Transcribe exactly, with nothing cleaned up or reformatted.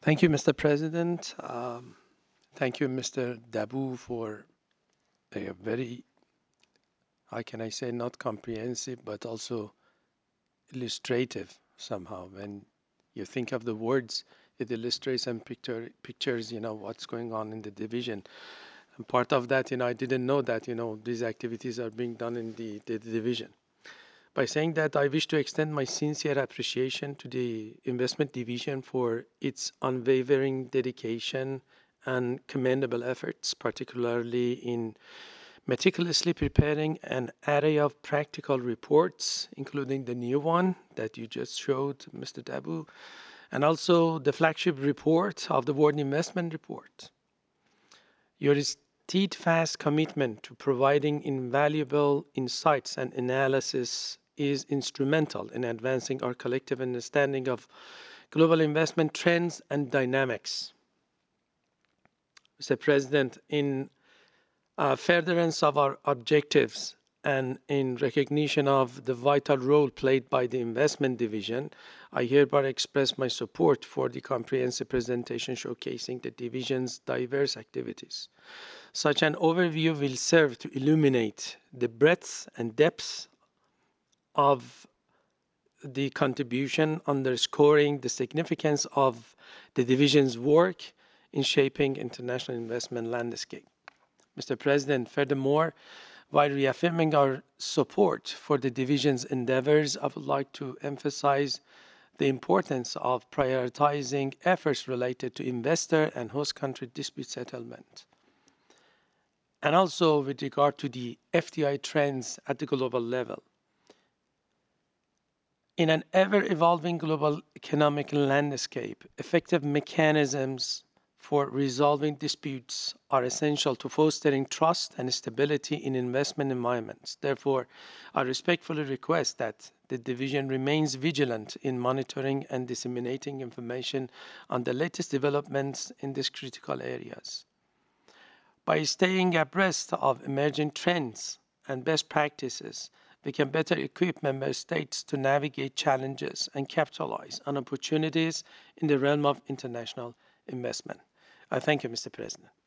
Thank you, Mister President. Um, thank you, Mister Dabu, for a very, how can I say, not comprehensive, but also illustrative somehow. When you think of the words, it illustrates and picture, pictures, you know, what's going on in the division. And part of that, you know, I didn't know that, you know, these activities are being done in the, the division. By saying that, I wish to extend my sincere appreciation to the investment division for its unwavering dedication and commendable efforts, particularly in meticulously preparing an array of practical reports, including the new one that you just showed, Mister Dabu, and also the flagship report of the World Investment Report. Your steadfast commitment to providing invaluable insights and analysis is instrumental in advancing our collective understanding of global investment trends and dynamics. Mister President, in uh, furtherance of our objectives and in recognition of the vital role played by the investment division, I hereby express my support for the comprehensive presentation showcasing the division's diverse activities. Such an overview will serve to illuminate the breadth and depth of the contribution, underscoring the significance of the division's work in shaping international investment landscape. Mister President, furthermore, while reaffirming our support for the division's endeavors, I would like to emphasize the importance of prioritizing efforts related to investor and host country dispute settlement. And also with regard to the F D I trends at the global level. In an ever-evolving global economic landscape, effective mechanisms for resolving disputes are essential to fostering trust and stability in investment environments. Therefore, I respectfully request that the division remains vigilant in monitoring and disseminating information on the latest developments in these critical areas. By staying abreast of emerging trends and best practices, we can better equip member states to navigate challenges and capitalize on opportunities in the realm of international investment. I thank you, Mister President.